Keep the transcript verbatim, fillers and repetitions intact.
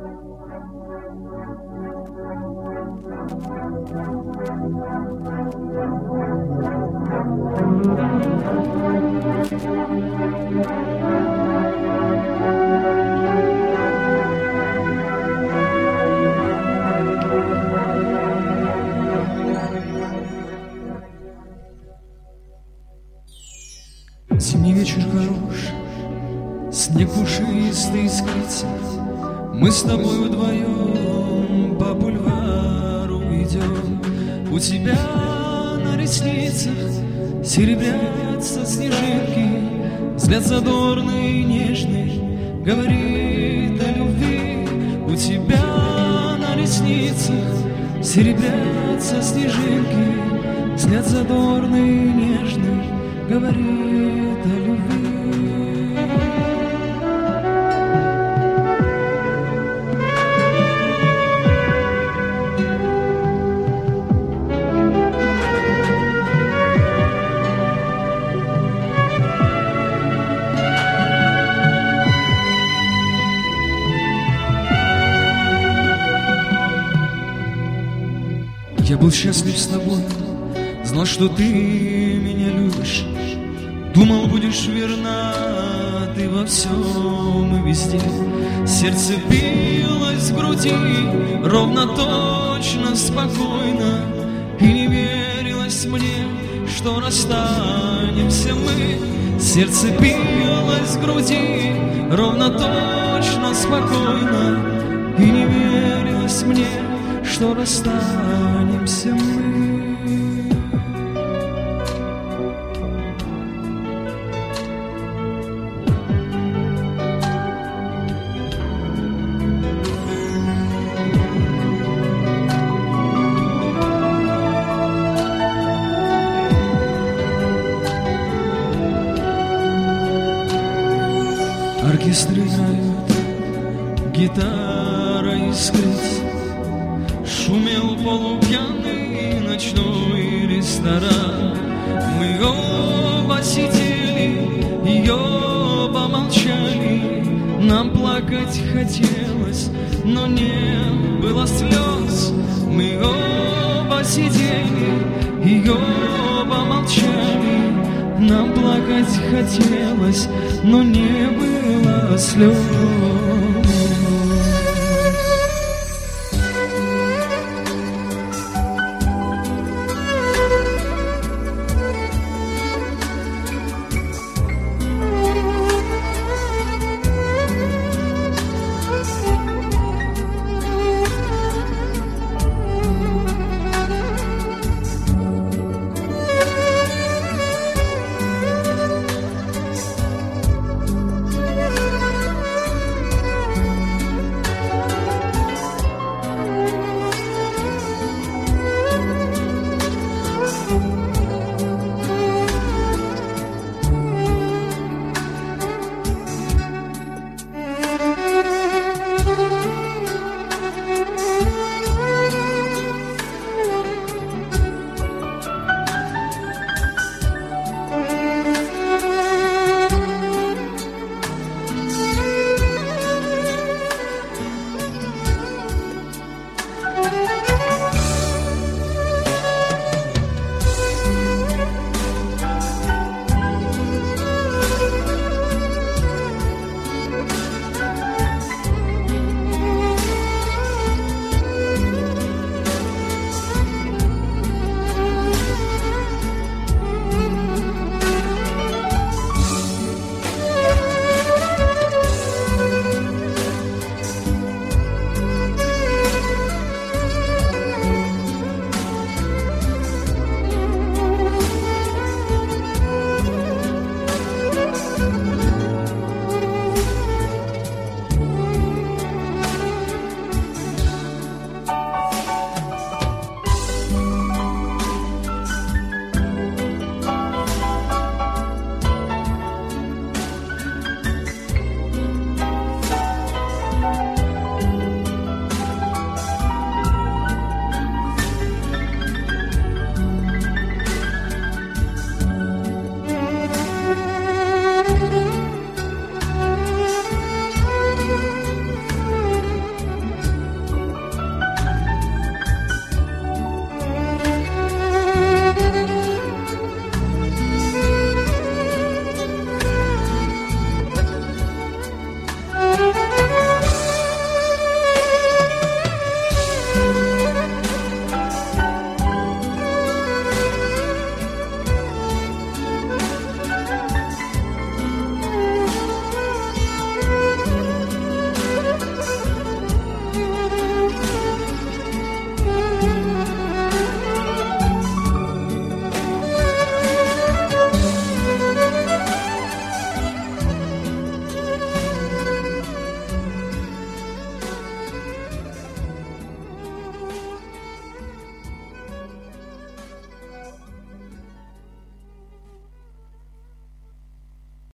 Зимний вечер хорош, снег пушистый искрится. Мы с тобой вдвоем по бульвару идем. У тебя на ресницах серебрятся снежинки. Взгляд задорный и нежный говорит о любви. У тебя на ресницах серебрятся снежинки. Взгляд задорный и нежный говорит о любви. Я был счастлив с тобой, знал, что ты меня любишь. Думал, будешь верна ты во всем и везде. Сердце билось в груди ровно, точно, спокойно. И не верилось мне, что расстанемся мы. Сердце билось в груди ровно, точно, спокойно. И не верилось мне, что расстанемся мы. Оркестры играют, гитара искрит. Шумел полупьяный ночной ресторан. Мы оба сидели и оба молчали. Нам плакать хотелось, но не было слез. Мы оба сидели и оба молчали. Нам плакать хотелось, но не было слез.